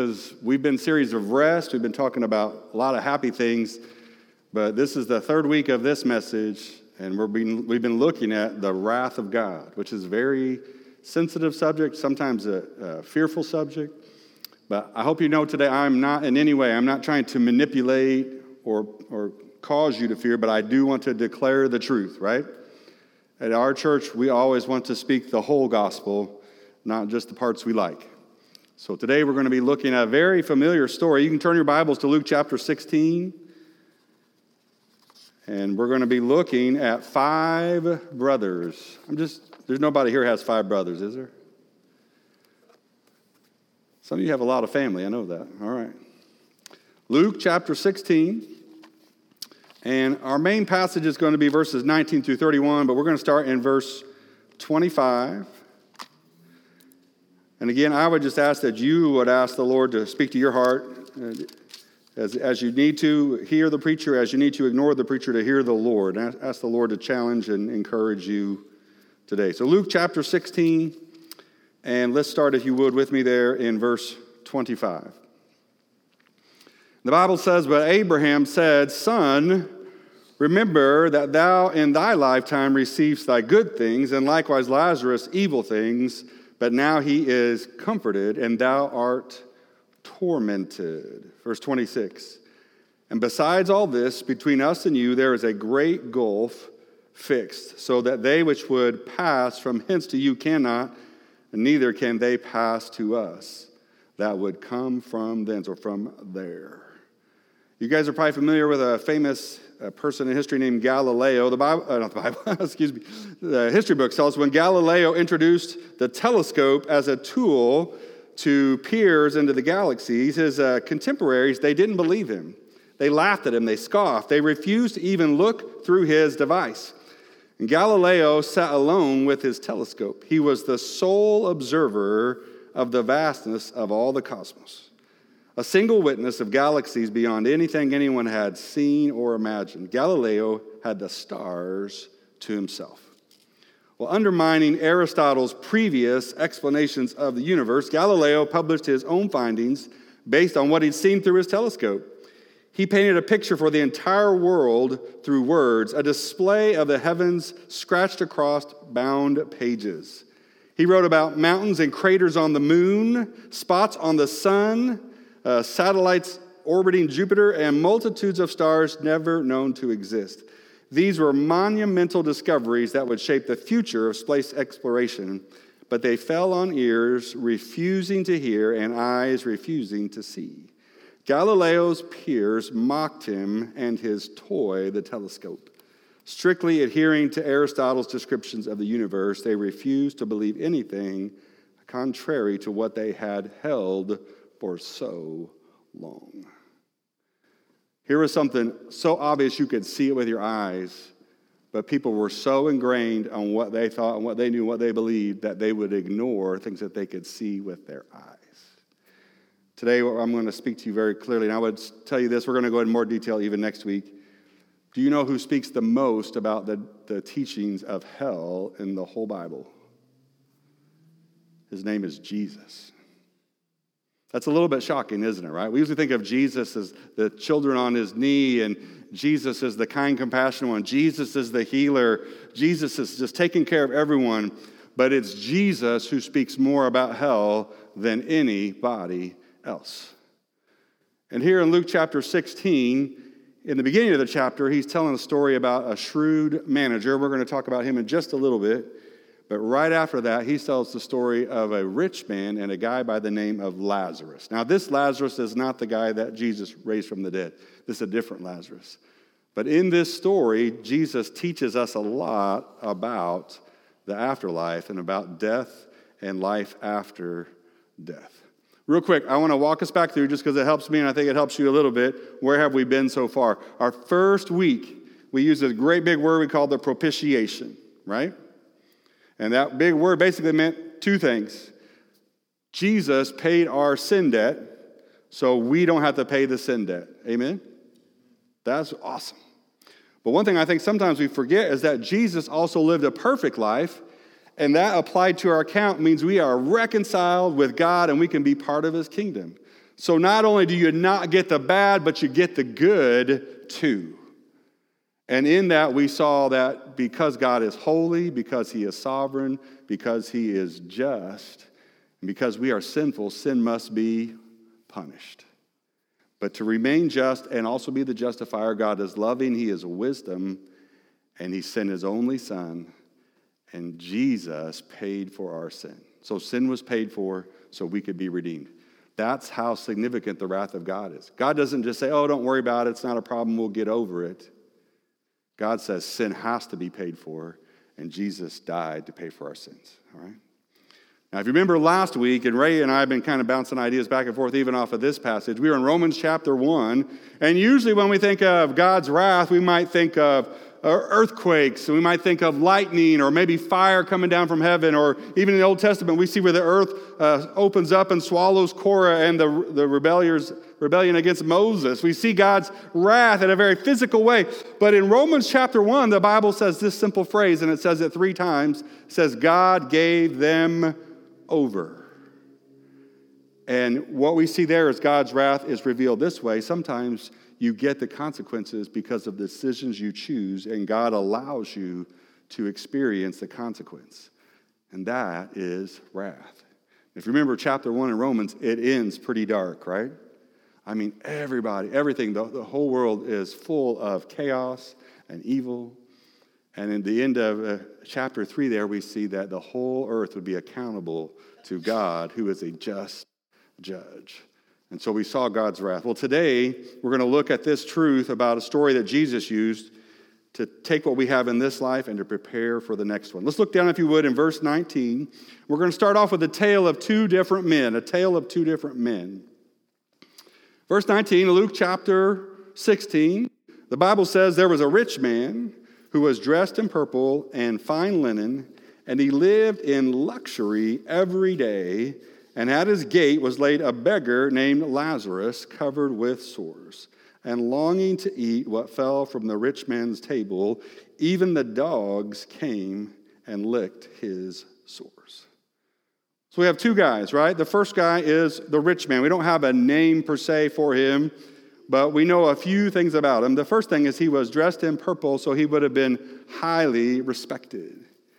because we've been series of rest. We've been talking about a lot of happy things, but this is the third week of this message, and we've been looking at the wrath of God, which is a very sensitive subject, sometimes a fearful subject. But I hope you know today I'm not trying to manipulate or cause you to fear, but I do want to declare the truth, right? At our church, we always want to speak the whole gospel, not just the parts we like. So today we're going to be looking at a very familiar story. You can turn your Bibles to Luke chapter 16. And we're going to be looking at 5 brothers. There's nobody here who has 5 brothers, is there? Some of you have a lot of family, I know that. All right. Luke chapter 16. And our main passage is going to be verses 19 through 31, but we're going to start in verse 25. And again, I would just ask that you would ask the Lord to speak to your heart as you need to hear the preacher, as you need to ignore the preacher to hear the Lord. Ask the Lord to challenge and encourage you today. So Luke chapter 16, and let's start, if you would, with me there in verse 25. The Bible says, "But Abraham said, 'Son, remember that thou in thy lifetime receivest thy good things, and likewise Lazarus evil things, but now he is comforted, and thou art tormented.'" Verse 26, "And besides all this, between us and you there is a great gulf fixed, so that they which would pass from hence to you cannot, and neither can they pass to us that would come from thence," or from there. You guys are probably familiar with a famous person in history named Galileo. The history books tell us when Galileo introduced the telescope as a tool to peers into the galaxies, his contemporaries, they didn't believe him. They laughed at him, they scoffed, they refused to even look through his device. And Galileo sat alone with his telescope. He was the sole observer of the vastness of all the cosmos. A single witness of galaxies beyond anything anyone had seen or imagined. Galileo had the stars to himself. Well, undermining Aristotle's previous explanations of the universe, Galileo published his own findings based on what he'd seen through his telescope. He painted a picture for the entire world through words, a display of the heavens scratched across bound pages. He wrote about mountains and craters on the moon, spots on the sun, satellites orbiting Jupiter, and multitudes of stars never known to exist. These were monumental discoveries that would shape the future of space exploration, but they fell on ears refusing to hear and eyes refusing to see. Galileo's peers mocked him and his toy, the telescope. Strictly adhering to Aristotle's descriptions of the universe, they refused to believe anything contrary to what they had held for so long. Here was something so obvious you could see it with your eyes, but people were so ingrained on what they thought and what they knew, what they believed, that they would ignore things that they could see with their eyes. Today, I'm going to speak to you very clearly, and I would tell you this, we're going to go into more detail even next week. Do you know who speaks the most about the teachings of hell in the whole Bible? His name is Jesus. That's a little bit shocking, isn't it, right? We usually think of Jesus as the children on his knee, and Jesus as the kind, compassionate one. Jesus is the healer. Jesus is just taking care of everyone. But it's Jesus who speaks more about hell than anybody else. And here in Luke chapter 16, in the beginning of the chapter, he's telling a story about a shrewd manager. We're going to talk about him in just a little bit. But right after that, he tells the story of a rich man and a guy by the name of Lazarus. Now, this Lazarus is not the guy that Jesus raised from the dead. This is a different Lazarus. But in this story, Jesus teaches us a lot about the afterlife and about death and life after death. Real quick, I want to walk us back through just because it helps me and I think it helps you a little bit. Where have we been so far? Our first week, we used a great big word we call the propitiation, right? And that big word basically meant 2 things. Jesus paid our sin debt, so we don't have to pay the sin debt. Amen? That's awesome. But one thing I think sometimes we forget is that Jesus also lived a perfect life, and that applied to our account means we are reconciled with God and we can be part of his kingdom. So not only do you not get the bad, but you get the good too. And in that, we saw that because God is holy, because he is sovereign, because he is just, and because we are sinful, sin must be punished. But to remain just and also be the justifier, God is loving, he is wisdom, and he sent his only son, and Jesus paid for our sin. So sin was paid for so we could be redeemed. That's how significant the wrath of God is. God doesn't just say, oh, don't worry about it, it's not a problem, we'll get over it. God says sin has to be paid for, and Jesus died to pay for our sins. All right? Now, if you remember last week, and Ray and I have been kind of bouncing ideas back and forth even off of this passage, we were in Romans chapter 1, and usually when we think of God's wrath, we might think of earthquakes, and we might think of lightning, or maybe fire coming down from heaven, or even in the Old Testament, we see where the earth opens up and swallows Korah and the rebellion against Moses. We see God's wrath in a very physical way. But in Romans chapter 1, the Bible says this simple phrase, and it says it 3 times. It says, God gave them over. And what we see there is God's wrath is revealed this way. Sometimes you get the consequences because of the decisions you choose, and God allows you to experience the consequence. And that is wrath. If you remember chapter 1 in Romans, it ends pretty dark, right? I mean, everything, the whole world is full of chaos and evil. And in the end of chapter 3 there, we see that the whole earth would be accountable to God, who is a just judge. And so we saw God's wrath. Well, today, we're going to look at this truth about a story that Jesus used to take what we have in this life and to prepare for the next one. Let's look down, if you would, in verse 19. We're going to start off with a tale of 2 different men, a tale of 2 different men. Verse 19, Luke chapter 16, the Bible says, there was a rich man who was dressed in purple and fine linen, and he lived in luxury every day. And at his gate was laid a beggar named Lazarus, covered with sores, and longing to eat what fell from the rich man's table. Even the dogs came and licked his sores. So we have 2 guys, right? The first guy is the rich man. We don't have a name per se for him, but we know a few things about him. The first thing is he was dressed in purple, so he would have been highly respected.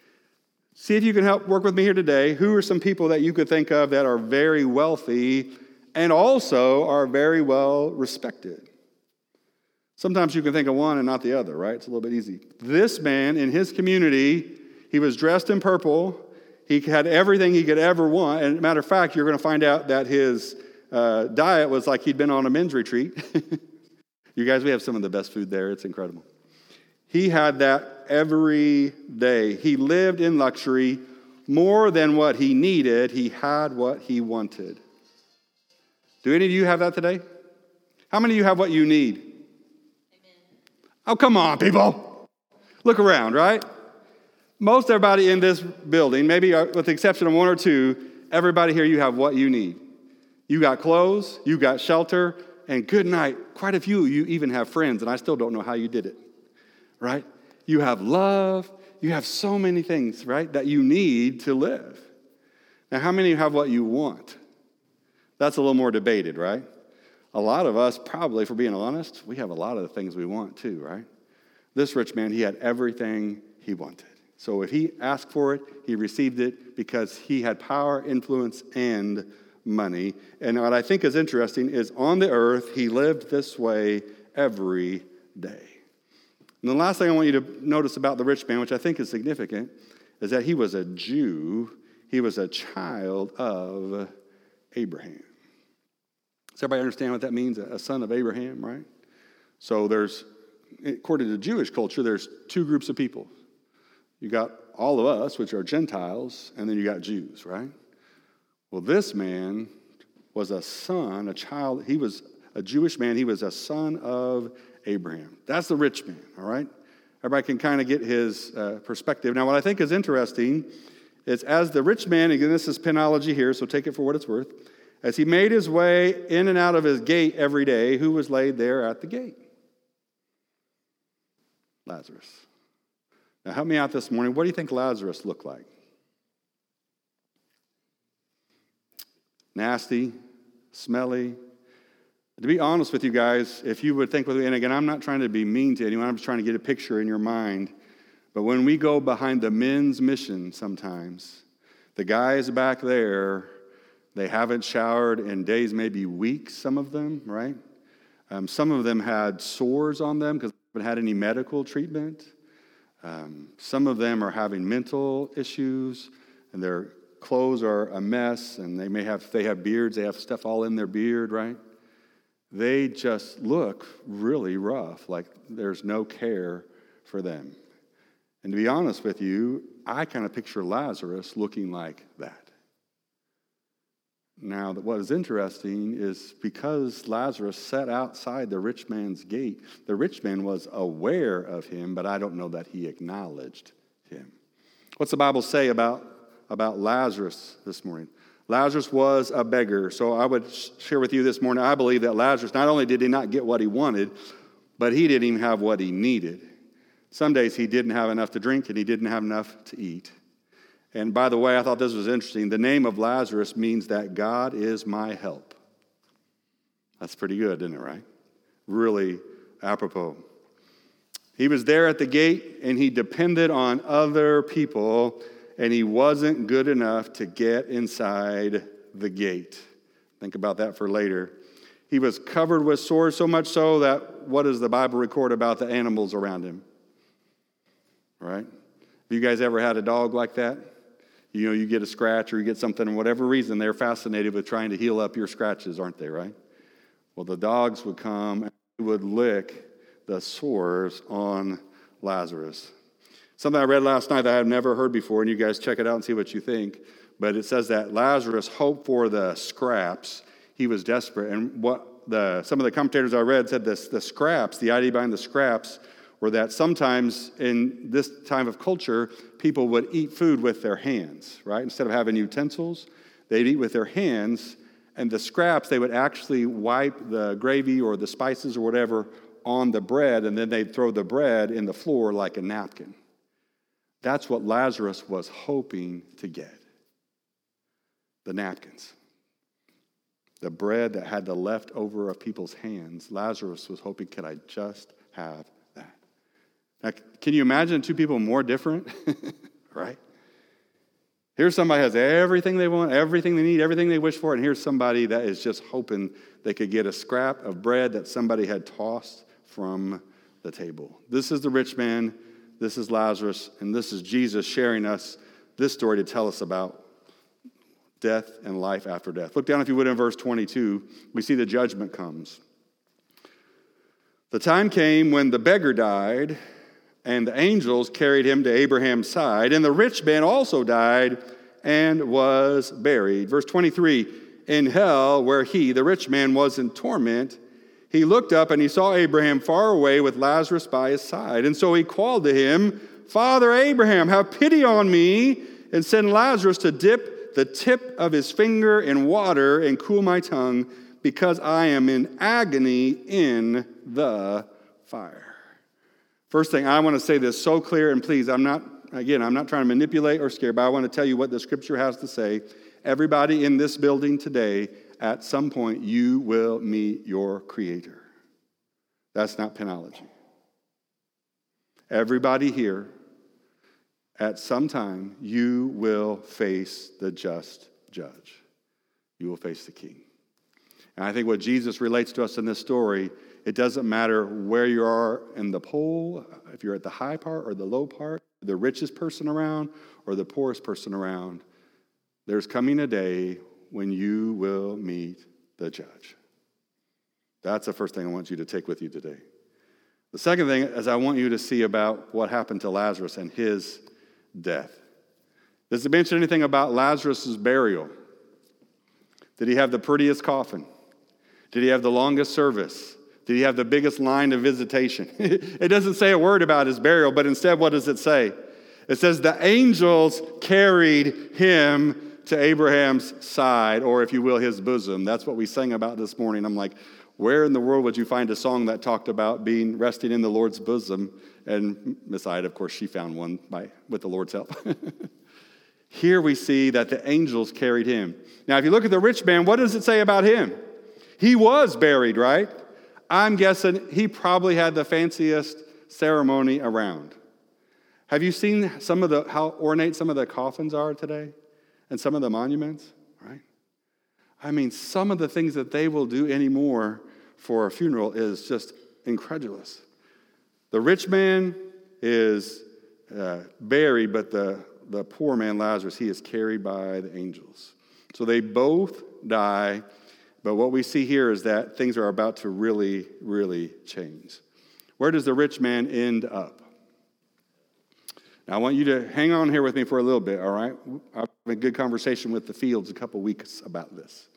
See if you can help work with me here today. Who are some people that you could think of that are very wealthy and also are very well respected? Sometimes you can think of one and not the other, right? It's a little bit easy. This man in his community, he was dressed in purple. He had everything he could ever want. And matter of fact, you're going to find out that his diet was like he'd been on a men's retreat. You guys, we have some of the best food there. It's incredible. He had that every day. He lived in luxury more than what he needed. He had what he wanted. Do any of you have that today? How many of you have what you need? Amen. Oh, come on, people. Look around, right? Most everybody in this building, maybe with the exception of 1 or 2, everybody here, you have what you need. You got clothes, you got shelter, and good night. Quite a few of you even have friends, and I still don't know how you did it. Right? You have love. You have so many things, right, that you need to live. Now, how many have what you want? That's a little more debated, right? A lot of us, probably, if we're being honest, we have a lot of the things we want too, right? This rich man, he had everything he wanted. So if he asked for it, he received it because he had power, influence, and money. And what I think is interesting is on the earth, he lived this way every day. And the last thing I want you to notice about the rich man, which I think is significant, is that he was a Jew. He was a child of Abraham. Does everybody understand what that means? A son of Abraham, right? So according to Jewish culture, there's 2 groups of people. You got all of us, which are Gentiles, and then you got Jews, right? Well, this man was a child. He was a Jewish man. He was a son of Abraham. That's the rich man, all right? Everybody can kind of get his perspective. Now, what I think is interesting is as the rich man, again, this is penology here, so take it for what it's worth, as he made his way in and out of his gate every day, who was laid there at the gate? Lazarus. Now, help me out this morning. What do you think Lazarus looked like? Nasty, smelly, To be honest with you guys, if you would think with me, and again, I'm not trying to be mean to anyone, I'm just trying to get a picture in your mind. But when we go behind the men's mission sometimes, the guys back there, they haven't showered in days, maybe weeks, some of them, right? Some of them had sores on them because they haven't had any medical treatment. Some of them are having mental issues, and their clothes are a mess, and if they have beards, they have stuff all in their beard, right? They just look really rough, like there's no care for them. And to be honest with you, I kind of picture Lazarus looking like that. Now, what is interesting is because Lazarus sat outside the rich man's gate, the rich man was aware of him, but I don't know that he acknowledged him. What's the Bible say about Lazarus this morning? Lazarus was a beggar. So I would share with you this morning, I believe that Lazarus, not only did he not get what he wanted, but he didn't even have what he needed. Some days he didn't have enough to drink and he didn't have enough to eat. And by the way, I thought this was interesting. The name of Lazarus means that God is my help. That's pretty good, isn't it, right? Really apropos. He was there at the gate and he depended on other people, and he wasn't good enough to get inside the gate. Think about that for later. He was covered with sores, so much so that what does the Bible record about the animals around him? Right? Have you guys ever had a dog like that? You know, you get a scratch or you get something, and whatever reason, they're fascinated with trying to heal up your scratches, aren't they, right? Well, the dogs would come and would lick the sores on Lazarus. Something I read last night that I have never heard before, and you guys check it out and see what you think. But it says that Lazarus hoped for the scraps. He was desperate. And some of the commentators I read said this: the scraps, the idea behind the scraps, were that sometimes in this time of culture, people would eat food with their hands, right? Instead of having utensils, they'd eat with their hands, and the scraps, they would actually wipe the gravy or the spices or whatever on the bread, and then they'd throw the bread in the floor like a napkin. That's what Lazarus was hoping to get. The napkins. The bread that had the leftover of people's hands. Lazarus was hoping, could I just have that? Now, can you imagine two people more different? Right? Here's somebody who has everything they want, everything they need, everything they wish for, and here's somebody that is just hoping they could get a scrap of bread that somebody had tossed from the table. This is the rich man. This is Lazarus, and this is Jesus sharing us this story to tell us about death and life after death. Look down, if you would, in verse 22. We see the judgment comes. The time came when the beggar died, and the angels carried him to Abraham's side, and the rich man also died and was buried. Verse 23, in hell, where he, the rich man, was in torment, he looked up and he saw Abraham far away with Lazarus by his side. And so he called to him, Father Abraham, have pity on me and send Lazarus to dip the tip of his finger in water and cool my tongue, because I am in agony in the fire. First thing, I want to say this so clear, and please, I'm not trying to manipulate or scare, but I want to tell you what the scripture has to say. Everybody in this building today, at some point, you will meet your Creator. That's not penology. Everybody here, at some time, you will face the just judge. You will face the King. And I think what Jesus relates to us in this story, it doesn't matter where you are in the poll, if you're at the high part or the low part, the richest person around or the poorest person around, there's coming a day when you will meet the judge. That's the first thing I want you to take with you today. The second thing is I want you to see about what happened to Lazarus and his death. Does it mention anything about Lazarus' burial? Did he have the prettiest coffin? Did he have the longest service? Did he have the biggest line of visitation? It doesn't say a word about his burial, but instead, what does it say? It says the angels carried him to Abraham's side, or if you will, his bosom. That's what we sang about this morning. I'm like, where in the world would you find a song that talked about being resting in the Lord's bosom? And Miss Ida, of course, she found one with the Lord's help. Here we see that the angels carried him. Now, if you look at the rich man, what does it say about him? He was buried, right? I'm guessing he probably had the fanciest ceremony around. Have you seen how ornate some of the coffins are today? And some of the monuments, right? I mean, some of the things that they will do anymore for a funeral is just incredulous. The rich man is buried, but the poor man, Lazarus, he is carried by the angels. So they both die, but what we see here is that things are about to really, really change. Where does the rich man end up? Now, I want you to hang on here with me for a little bit, all right? I've had a good conversation with the Fields a couple weeks about this.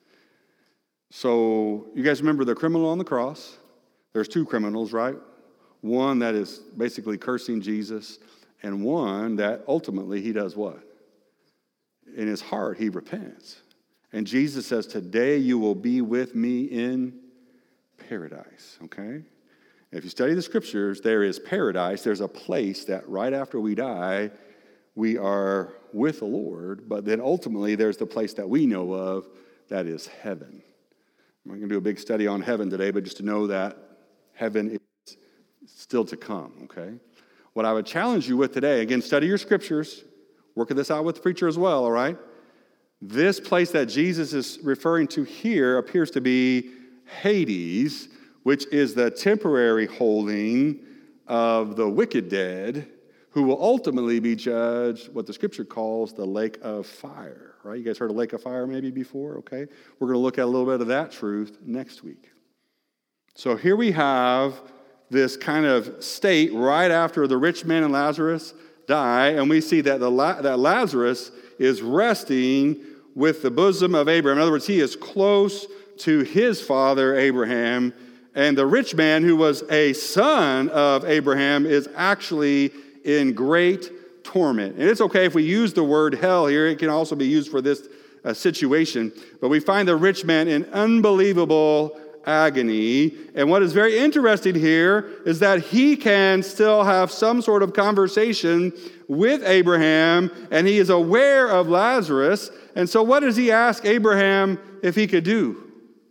So you guys remember the criminal on the cross? There's two criminals, right? One that is basically cursing Jesus, and one that ultimately he does what? In his heart, he repents. And Jesus says, today you will be with me in paradise, okay? If you study the scriptures, there is paradise. There's a place that right after we die, we are with the Lord. But then ultimately, there's the place that we know of that is heaven. I'm not going to do a big study on heaven today, but just to know that heaven is still to come, okay? What I would challenge you with today, again, study your scriptures. Working this out with the preacher as well, all right? This place that Jesus is referring to here appears to be Hades, which is the temporary holding of the wicked dead, who will ultimately be judged, what the scripture calls the lake of fire, right? You guys heard of lake of fire maybe before, okay? We're going to look at a little bit of that truth next week. So here we have this kind of state right after the rich man and Lazarus die, and we see that that Lazarus is resting with the bosom of Abraham. In other words, he is close to his father Abraham. And the rich man, who was a son of Abraham, is actually in great torment. And it's okay if we use the word hell here. It can also be used for this situation. But we find the rich man in unbelievable agony. And what is very interesting here is that he can still have some sort of conversation with Abraham, and he is aware of Lazarus. And so what does he ask Abraham if he could do?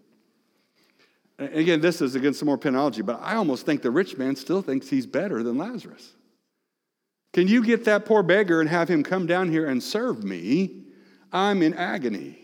And again, this is against some more penology, but I almost think the rich man still thinks he's better than Lazarus. Can you get that poor beggar and have him come down here and serve me? I'm in agony.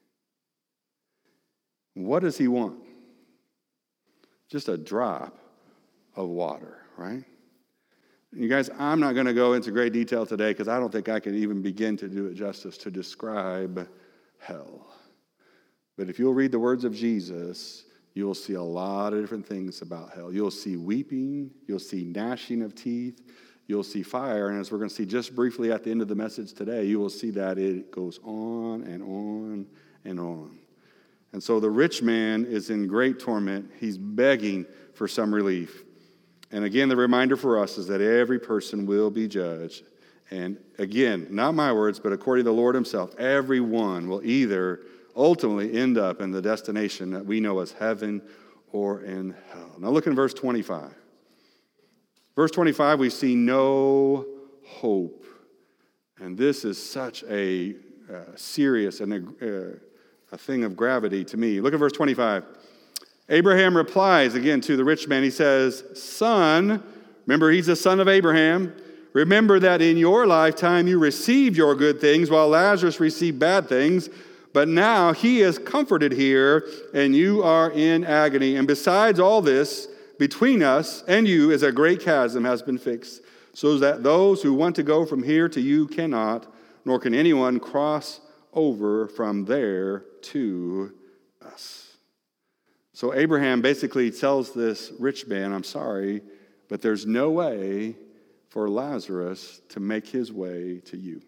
What does he want? Just a drop of water, right? You guys, I'm not going to go into great detail today because I don't think I can even begin to do it justice to describe hell. But if you'll read the words of Jesus, you'll see a lot of different things about hell. You'll see weeping. You'll see gnashing of teeth. You'll see fire. And as we're going to see just briefly at the end of the message today, you will see that it goes on and on and on. And so the rich man is in great torment. He's begging for some relief. And again, the reminder for us is that every person will be judged. And again, not my words, but according to the Lord himself, everyone will either ultimately end up in the destination that we know as heaven or in hell. Now look in verse 25. Verse 25, we see no hope. And this is such a serious and a thing of gravity to me. Look at verse 25. Abraham replies again to the rich man. He says, son, remember he's the son of Abraham. Remember that in your lifetime you received your good things while Lazarus received bad things. But now he is comforted here and you are in agony. And besides all this, between us and you is a great chasm has been fixed, so that those who want to go from here to you cannot, nor can anyone cross over from there to us. So Abraham basically tells this rich man, I'm sorry, but there's no way for Lazarus to make his way to you.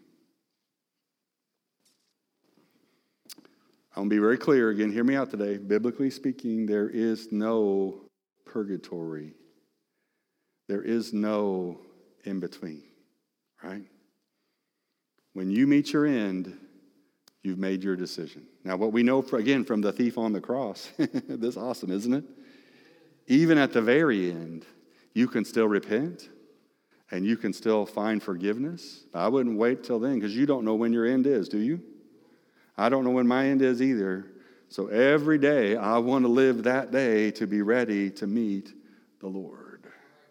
I'm going to be very clear again. Hear me out today. Biblically speaking, there is no purgatory. There is no in between, right? When you meet your end, you've made your decision. Now, what we know, again, from the thief on the cross, this is awesome, isn't it? Even at the very end, you can still repent and you can still find forgiveness. I wouldn't wait till then because you don't know when your end is, do you? I don't know when my end is either. So every day, I want to live that day to be ready to meet the Lord.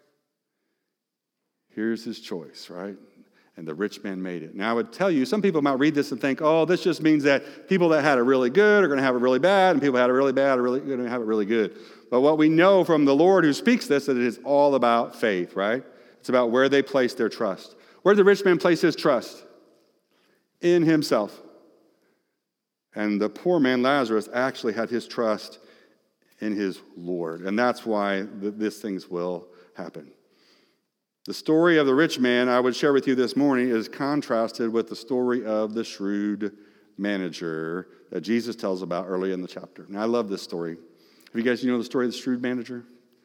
Here's his choice, right? And the rich man made it. Now, I would tell you, some people might read this and think, oh, this just means that people that had it really good are going to have it really bad, and people that had it really bad are going to have it really good. But what we know from the Lord who speaks this, that it is all about faith, right? It's about where they place their trust. Where did the rich man place his trust? In himself. And the poor man, Lazarus, actually had his trust in his Lord. And that's why these things will happen. The story of the rich man I would share with you this morning is contrasted with the story of the shrewd manager that Jesus tells about early in the chapter. Now, I love this story. Have you guys know the story of the shrewd manager?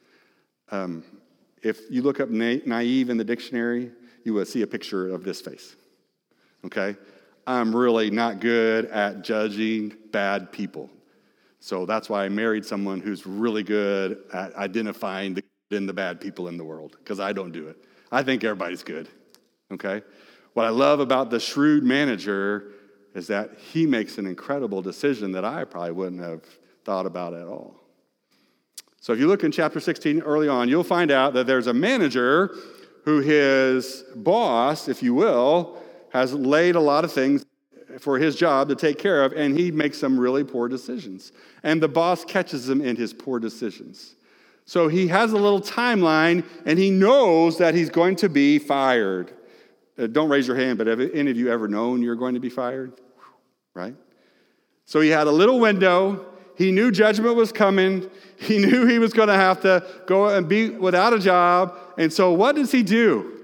If you look up naive in the dictionary, you will see a picture of this face. Okay? I'm really not good at judging bad people. So that's why I married someone who's really good at identifying the good and the bad people in the world, because I don't do it. I think everybody's good. Okay? What I love about the shrewd manager is that he makes an incredible decision that I probably wouldn't have thought about at all. So if you look in chapter 16 early on, you'll find out that there's a manager who his boss, if you will, has laid a lot of things for his job to take care of, and he makes some really poor decisions. And the boss catches him in his poor decisions. So he has a little timeline, and he knows that he's going to be fired. Don't raise your hand, but have any of you ever known you're going to be fired? Right? So he had a little window. He knew judgment was coming. He knew he was going to have to go and be without a job. And so what does he do?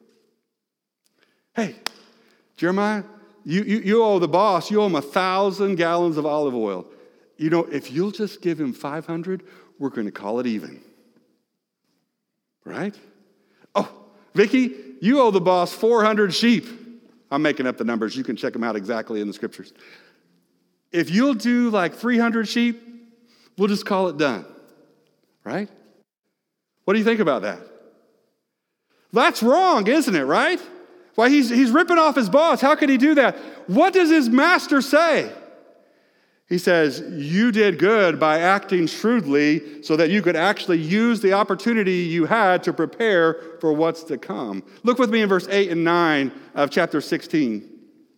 Hey, Jeremiah, you owe the boss, you owe him 1,000 gallons of olive oil. You know, if you'll just give him 500, we're going to call it even. Right? Oh, Vicki, you owe the boss 400 sheep. I'm making up the numbers. You can check them out exactly in the scriptures. If you'll do like 300 sheep, we'll just call it done. Right? What do you think about that? That's wrong, isn't it, right? Why, he's ripping off his boss. How could he do that? What does his master say? He says, you did good by acting shrewdly so that you could actually use the opportunity you had to prepare for what's to come. Look with me in verse 8 and 9 of chapter 16.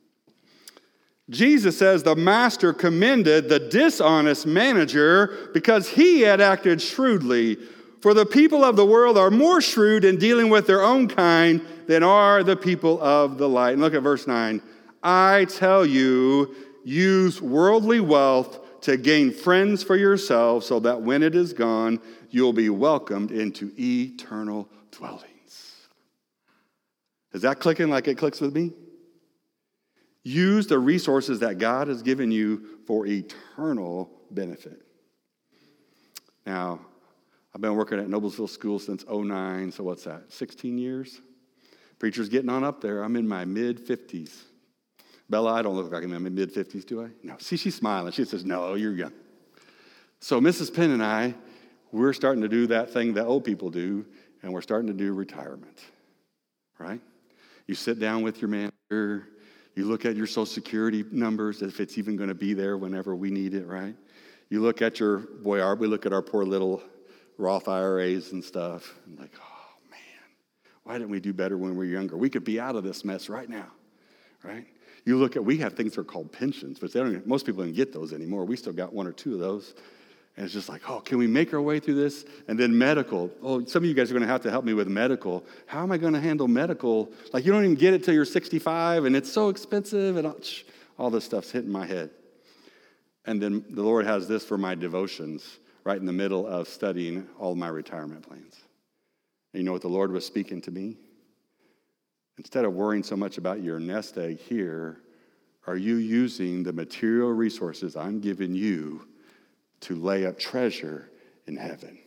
Jesus says the master commended the dishonest manager because he had acted shrewdly. For the people of the world are more shrewd in dealing with their own kind than are the people of the light. And look at verse 9. I tell you, use worldly wealth to gain friends for yourselves so that when it is gone, you'll be welcomed into eternal dwellings. Is that clicking like it clicks with me? Use the resources that God has given you for eternal benefit. Now, I've been working at Noblesville School since 2009, so what's that, 16 years? Preacher's getting on up there. I'm in my mid-50s. Bella, I don't look like I'm in my mid-50s, do I? No. See, she's smiling. She says, no, you're young. So Mrs. Penn and I, we're starting to do that thing that old people do, and we're starting to do retirement, right? You sit down with your manager. You look at your Social Security numbers, if it's even going to be there whenever we need it, right? You look at we look at our poor little Roth IRAs and stuff, and like, oh, man, why didn't we do better when we were younger? We could be out of this mess right now, right? You look at, we have things that are called pensions, but most people don't get those anymore. We still got one or two of those. And it's just like, oh, can we make our way through this? And then medical. Oh, some of you guys are going to have to help me with medical. How am I going to handle medical? Like, you don't even get it till you're 65, and it's so expensive, and all this stuff's hitting my head. And then the Lord has this for my devotions right in the middle of studying all my retirement plans. And you know what the Lord was speaking to me? Instead of worrying so much about your nest egg here, are you using the material resources I'm giving you to lay up treasure in heaven?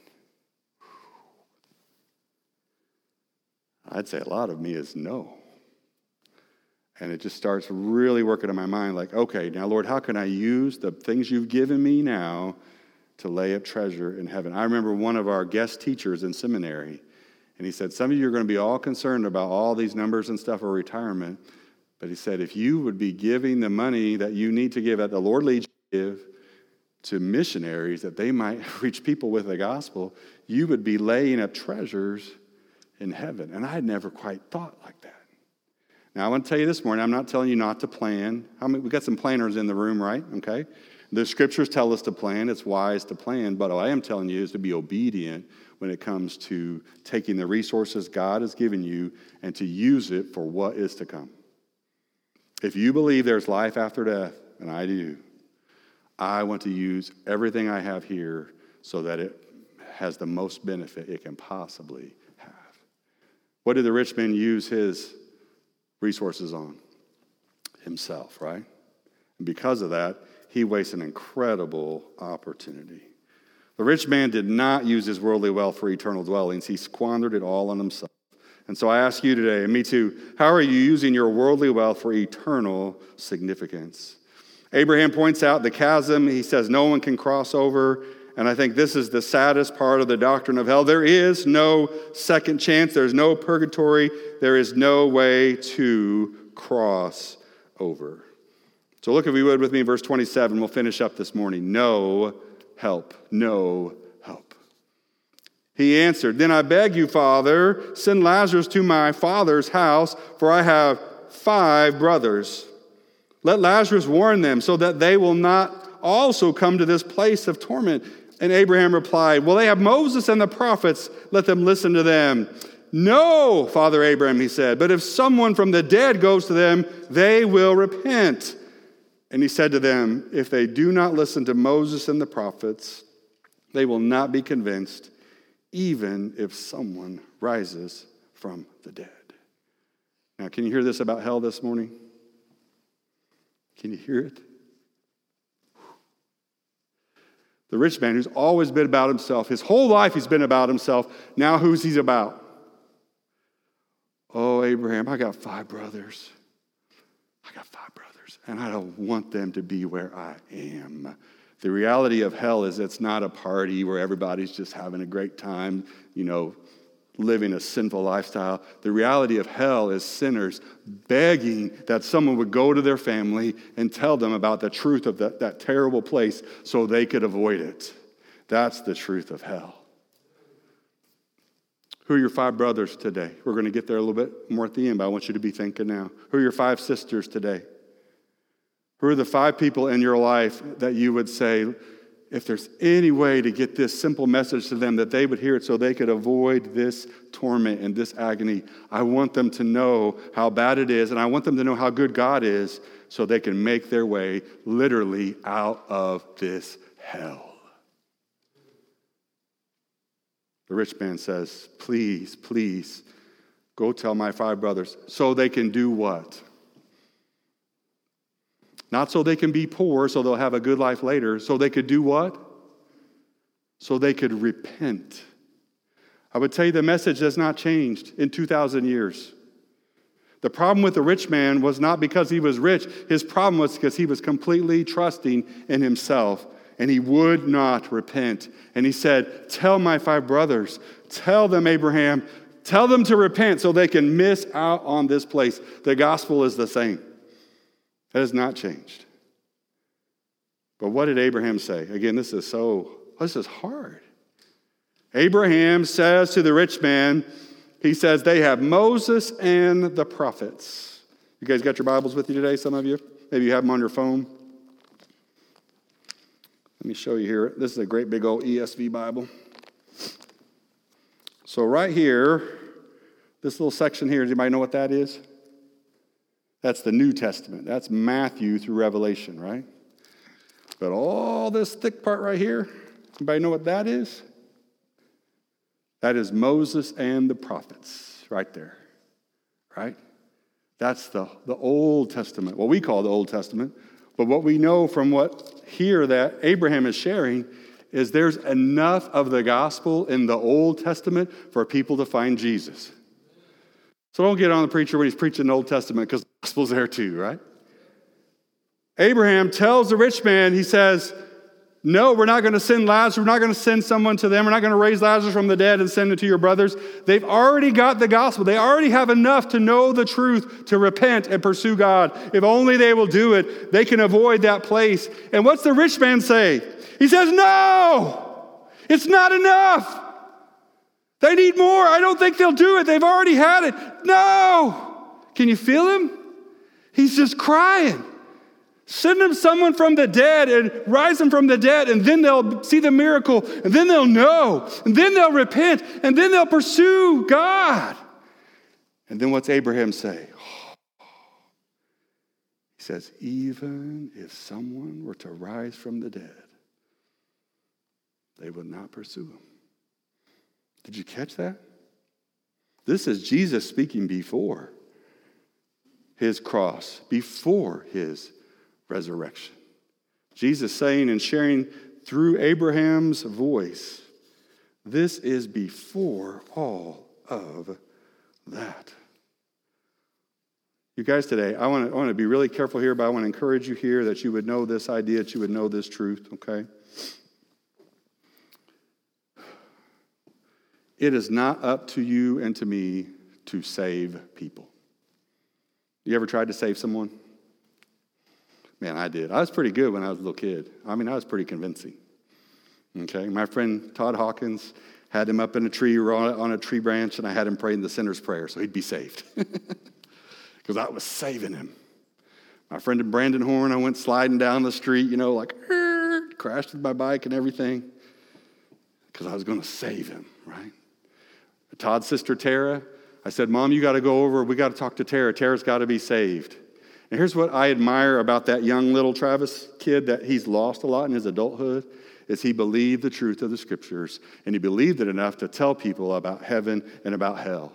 I'd say a lot of me is no. And it just starts really working in my mind like, okay, now, Lord, how can I use the things you've given me now to lay up treasure in heaven? I remember one of our guest teachers in seminary, and he said, some of you are going to be all concerned about all these numbers and stuff for retirement, but he said, if you would be giving the money that you need to give, that the Lord leads you to give, to missionaries that they might reach people with the gospel, you would be laying up treasures in heaven. And I had never quite thought like that. Now, I want to tell you this morning, I'm not telling you not to plan. We got some planners in the room, right? Okay. The scriptures tell us to plan. It's wise to plan. But what I am telling you is to be obedient when it comes to taking the resources God has given you and to use it for what is to come. If you believe there's life after death, and I do, I want to use everything I have here so that it has the most benefit it can possibly have. What did the rich man use his resources on? Himself, right? And because of that, he wastes an incredible opportunity. The rich man did not use his worldly wealth for eternal dwellings. He squandered it all on himself. And so I ask you today, and me too, how are you using your worldly wealth for eternal significance? Abraham points out the chasm. He says no one can cross over. And I think this is the saddest part of the doctrine of hell. There is no second chance. There's no purgatory. There is no way to cross over. So look, if you would, with me, verse 27. We'll finish up this morning. No help. No help. He answered, then I beg you, Father, send Lazarus to my father's house, for I have 5 brothers. Let Lazarus warn them so that they will not also come to this place of torment. And Abraham replied, well, they have Moses and the prophets. Let them listen to them. No, Father Abraham, he said, but if someone from the dead goes to them, they will repent. And he said to them, if they do not listen to Moses and the prophets, they will not be convinced, even if someone rises from the dead. Now, can you hear this about hell this morning? Can you hear it? The rich man who's always been about himself, his whole life he's been about himself, now who's he about? Oh, Abraham, I got 5 brothers. And I don't want them to be where I am. The reality of hell is it's not a party where everybody's just having a great time, living a sinful lifestyle. The reality of hell is sinners begging that someone would go to their family and tell them about the truth of that terrible place so they could avoid it. That's the truth of hell. Who are your 5 brothers today? We're going to get there a little bit more at the end, but I want you to be thinking now. Who are your 5 sisters today? Who are the 5 people in your life that you would say, if there's any way to get this simple message to them, that they would hear it so they could avoid this torment and this agony? I want them to know how bad it is, and I want them to know how good God is so they can make their way literally out of this hell. The rich man says, please, please, go tell my 5 brothers so they can do what? Not so they can be poor, so they'll have a good life later. So they could do what? So they could repent. I would tell you the message has not changed in 2,000 years. The problem with the rich man was not because he was rich. His problem was because he was completely trusting in himself, and he would not repent. And he said, tell my 5 brothers, tell them, Abraham, tell them to repent so they can miss out on this place. The gospel is the same. That has not changed. But what did Abraham say? Again, this is hard. Abraham says to the rich man, he says, they have Moses and the prophets. You guys got your Bibles with you today, some of you? Maybe you have them on your phone. Let me show you here. This is a great big old ESV Bible. So right here, this little section here, does anybody know what that is? That's the New Testament. That's Matthew through Revelation, right? But all this thick part right here, anybody know what that is? That is Moses and the prophets right there, right? That's the Old Testament, what we call the Old Testament. But what we know from what here that Abraham is sharing is there's enough of the gospel in the Old Testament for people to find Jesus. So don't get on the preacher when he's preaching the Old Testament because the gospel's there too, right? Abraham tells the rich man, he says, no, we're not going to send Lazarus. We're not going to send someone to them. We're not going to raise Lazarus from the dead and send it to your brothers. They've already got the gospel. They already have enough to know the truth, to repent and pursue God. If only they will do it, they can avoid that place. And what's the rich man say? He says, no, it's not enough. They need more. I don't think they'll do it. They've already had it. No. Can you feel him? He's just crying. Send them someone from the dead and rise them from the dead, and then they'll see the miracle, and then they'll know, and then they'll repent, and then they'll pursue God. And then what's Abraham say? He says, even if someone were to rise from the dead, they would not pursue him. Did you catch that? This is Jesus speaking before his cross, before his resurrection. Jesus saying and sharing through Abraham's voice, this is before all of that. You guys today, I want to be really careful here, but I want to encourage you here that you would know this idea, that you would know this truth, okay? It is not up to you and to me to save people. You ever tried to save someone? Man, I did. I was pretty good when I was a little kid. I was pretty convincing. Okay, my friend Todd Hawkins had him up in a tree or on a tree branch, and I had him praying the sinner's prayer so he'd be saved. Because I was saving him. My friend Brandon Horn, I went sliding down the street, crashed with my bike and everything, because I was going to save him, right? Todd's sister Tara, I said, Mom, you got to go over. We got to talk to Tara. Tara's got to be saved. And here's what I admire about that young little Travis kid that he's lost a lot in his adulthood, is he believed the truth of the scriptures, and he believed it enough to tell people about heaven and about hell.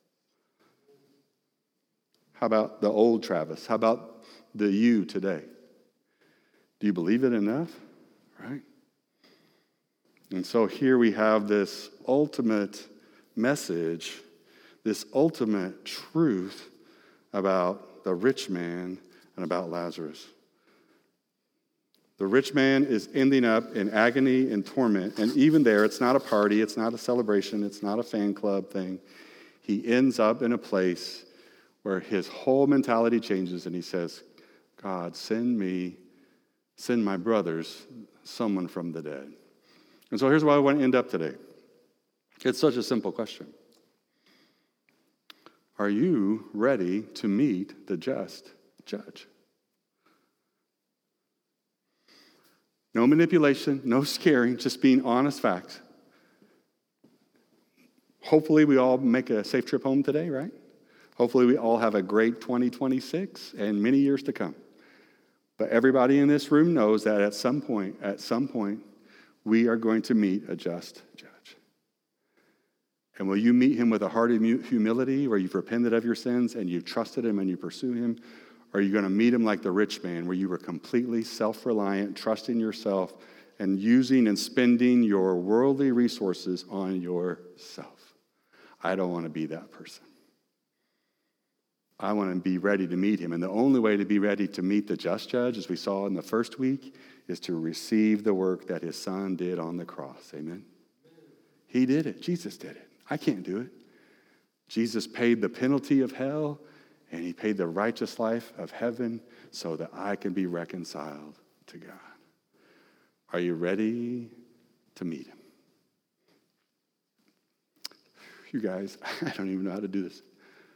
How about the old Travis? How about the you today? Do you believe it enough? Right? And so here we have this ultimate message, this ultimate truth about the rich man and about Lazarus. The rich man is ending up in agony and torment, and even there, it's not a party, it's not a celebration, it's not a fan club thing. He ends up in a place where his whole mentality changes, and he says, God, send my brothers, someone from the dead. And so here's where I want to end up today. It's such a simple question. Are you ready to meet the just judge? No manipulation, no scaring, just being honest facts. Hopefully we all make a safe trip home today, right? Hopefully we all have a great 2026 and many years to come. But everybody in this room knows that at some point, we are going to meet a just judge. And will you meet him with a heart of humility where you've repented of your sins and you've trusted him and you pursue him? Or are you going to meet him like the rich man where you were completely self-reliant, trusting yourself, and using and spending your worldly resources on yourself? I don't want to be that person. I want to be ready to meet him. And the only way to be ready to meet the just judge, as we saw in the first week, is to receive the work that his son did on the cross. Amen? He did it. Jesus did it. I can't do it. Jesus paid the penalty of hell, and he paid the righteous life of heaven so that I can be reconciled to God. Are you ready to meet him? You guys, I don't even know how to do this.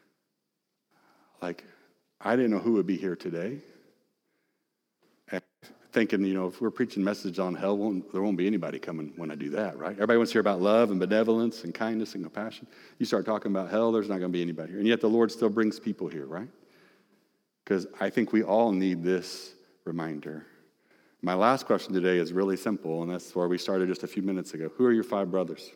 I didn't know who would be here today. And thinking, if we're preaching message on hell, there won't be anybody coming when I do that, right? Everybody wants to hear about love and benevolence and kindness and compassion. You start talking about hell, there's not going to be anybody here. And yet the Lord still brings people here, right? Because I think we all need this reminder. My last question today is really simple, and that's where we started just a few minutes ago. Who are your 5 brothers?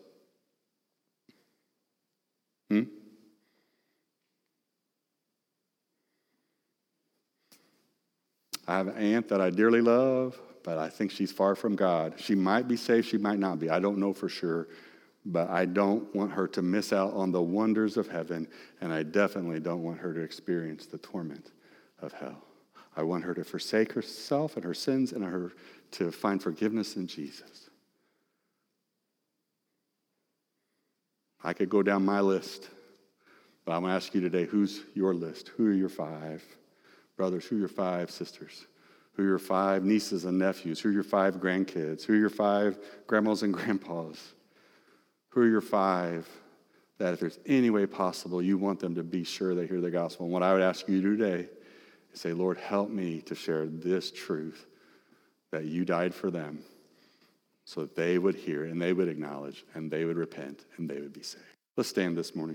I have an aunt that I dearly love, but I think she's far from God. She might be saved, she might not be. I don't know for sure, but I don't want her to miss out on the wonders of heaven, and I definitely don't want her to experience the torment of hell. I want her to forsake herself and her sins and her to find forgiveness in Jesus. I could go down my list, but I'm going to ask you today, who's your list? Who are your 5 brothers? Who are your 5 sisters? Who are your 5 nieces and nephews? Who are your 5 grandkids? Who are your 5 grandmas and grandpas? Who are your 5 that if there's any way possible, you want them to be sure they hear the gospel? And what I would ask you today is say, Lord, help me to share this truth, that you died for them, so that they would hear and they would acknowledge and they would repent and they would be saved. Let's stand this morning.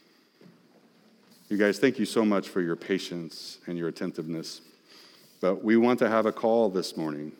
You guys, thank you so much for your patience and your attentiveness. But we want to have a call this morning.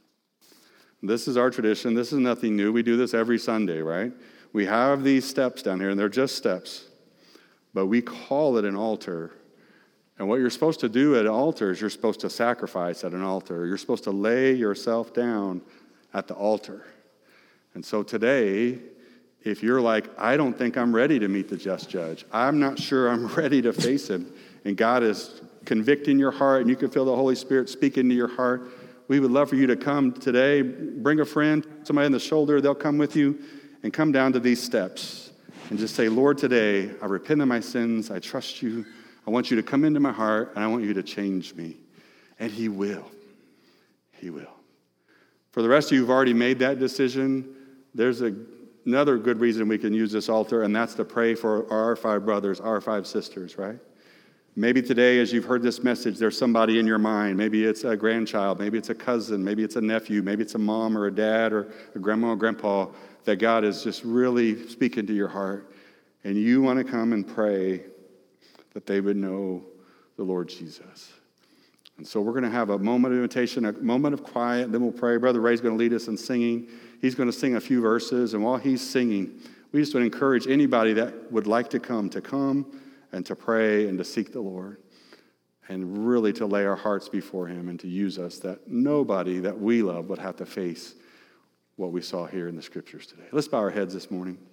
This is our tradition. This is nothing new. We do this every Sunday, right? We have these steps down here, and they're just steps. But we call it an altar. And what you're supposed to do at an altar is you're supposed to sacrifice at an altar. You're supposed to lay yourself down at the altar. And so today, if you're like, I don't think I'm ready to meet the just judge, I'm not sure I'm ready to face him, and God is convicting your heart, and you can feel the Holy Spirit speaking to your heart, we would love for you to come today. Bring a friend, somebody on the shoulder, they'll come with you, and come down to these steps and just say, Lord, today I repent of my sins, I trust you, I want you to come into my heart, and I want you to change me. And he will. He will. For the rest of you who've already made that decision, there's another good reason we can use this altar, and that's to pray for our 5 brothers, our 5 sisters, right? Maybe today, as you've heard this message, there's somebody in your mind. Maybe it's a grandchild, maybe it's a cousin, maybe it's a nephew, maybe it's a mom or a dad or a grandma or grandpa that God is just really speaking to your heart. And you want to come and pray that they would know the Lord Jesus. And so we're going to have a moment of invitation, a moment of quiet, and then we'll pray. Brother Ray's going to lead us in singing. He's going to sing a few verses, and while he's singing, we just want to encourage anybody that would like to come and to pray and to seek the Lord and really to lay our hearts before him and to use us, that nobody that we love would have to face what we saw here in the scriptures today. Let's bow our heads this morning.